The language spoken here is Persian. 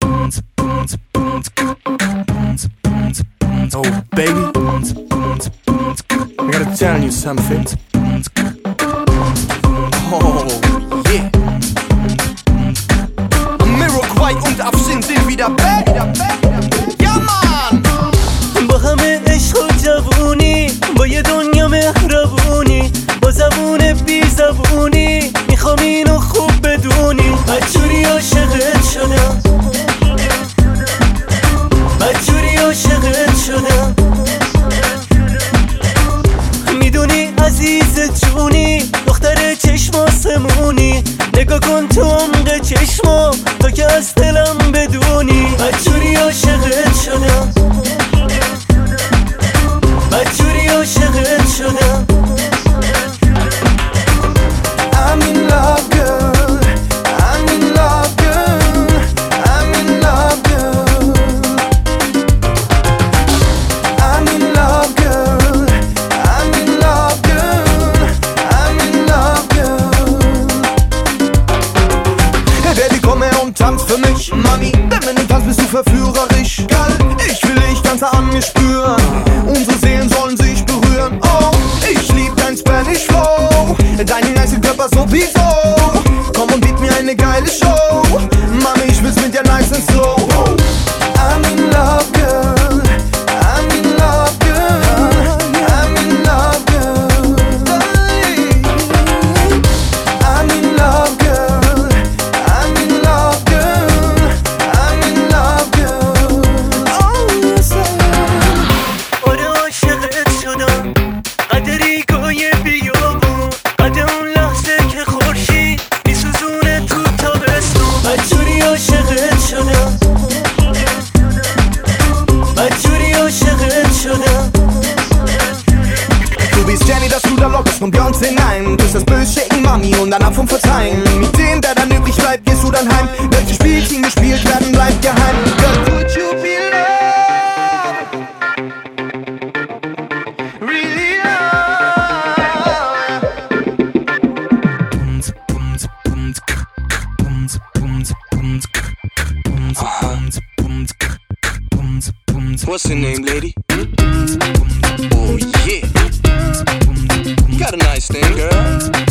Oh baby, I gotta tell you something. Oh yeah. Miroquai und Afshin sind wieder back. Ja man. با همه عشق و جوونی، با یه دنیا مهربونی، با زبون بی زبونی میخوام اینو خوب بدونی. بدجوری عاشقت شدم، بدجوری عاشقت شدم. میدونی عزیز جونی، دختر چشم آسمونی، نگاه کن تو عمق چشما تا که از دلم بدونی. بدجوری عاشقت شدم، بدجوری عاشقت شدم. I'm in love girl, I'm in love girl, I'm in love girl. I'm in love girl, I'm in love girl, I'm in love girl. Hey Baby, komm her und tanz für mich, Mami. Denn wenn du tanzt, bist du verführerisch. Geil, ich will dich ganz an mir spüren. Unsere Seelen sollen sich berühren. Oh, ich lieb dein Spanish Flow, deinen nice Körper sowieso. Komm und biet mir eine geile Show. Mami, ich will's mit dir nice and slow. I'm in love, girl. I'm in love, girl. I'm in love, girl. I'm in love, girl. I'm in love, girl. I'm in love, girl. Oh, yes, آره عاشقت شدم، قدری گوی بیابون، قد اون لحظه که خورشید میسوزونه تو تابستون. بدجوری عاشقت شدم، بدجوری عاشقت شدم. Du bist Jenny, das Ruderlock ist von Beyoncé, nein. Du bist das Böse-Shaken, Mami und ein Abfunk verzeihen. Mit dem, der dann übrig bleibt, gehst du dann heim. Welche Spielchen gespielt werden, bleibt geheim. Girl, would you be loved? Really loved? What's your name, lady? Oh yeah. Got a nice thing, girl.